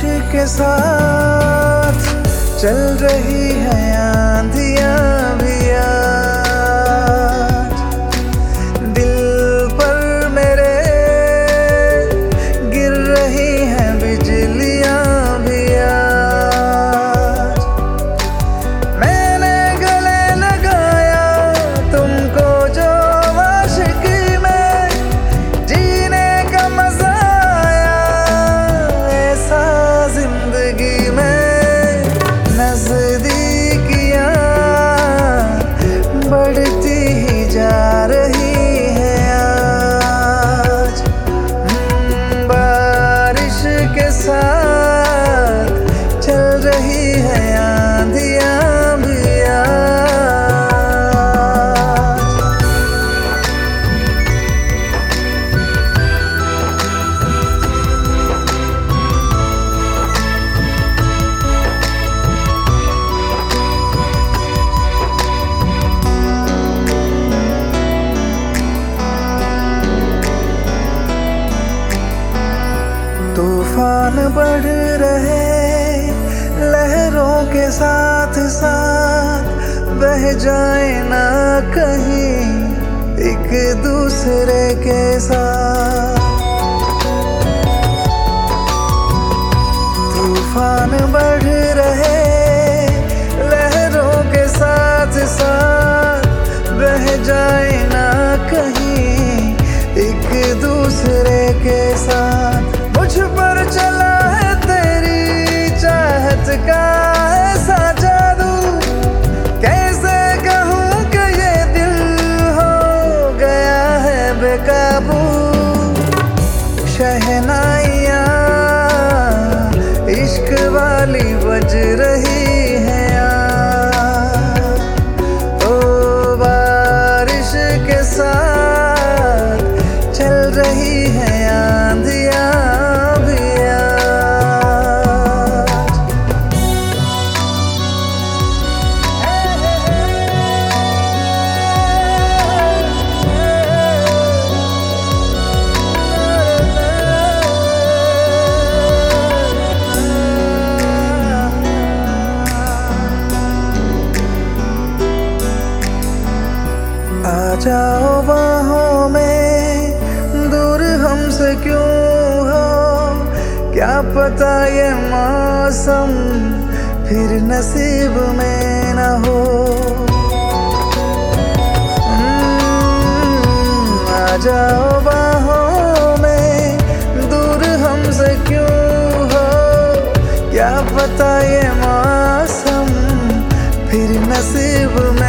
के साथ चल रही है आंधियां भी आज, दिल पर मेरे गिर रही हैं बिजलियां भी आज। मैंने गले लगाया तुमको जो आशिकी में, जीने का मजा आया ऐसा जिंदगी में। नजदीकियां बढ़ती ही जा रही है आज, बारिश के साथ चल रही है आंधियां भी आज। तूफान बढ़ रहे लहरों के साथ साथ, बह जाए ना कहीं एक दूसरे के साथ। तूफान बढ़ रहे लहरों के साथ साथ, बह जाए ना कहीं एक दूसरे के साथ। मुझ पर चला है तेरी चाहत का ऐसा जादू, कैसे कहूँ कि ये दिल हो गया है बेकाबू। शहनाइयाँ इश्क वाली बज रही है आज, ओ बारिश के साथ चल रही है आंधियाँ भी आज। आ जाओ बाहों में, दूर हमसे क्यों हो, क्या पता ये मौसम फिर नसीब में न हो। आ जाओ बाहों में, दूर हमसे क्यों हो, क्या पता ये मौसम फिर नसीब में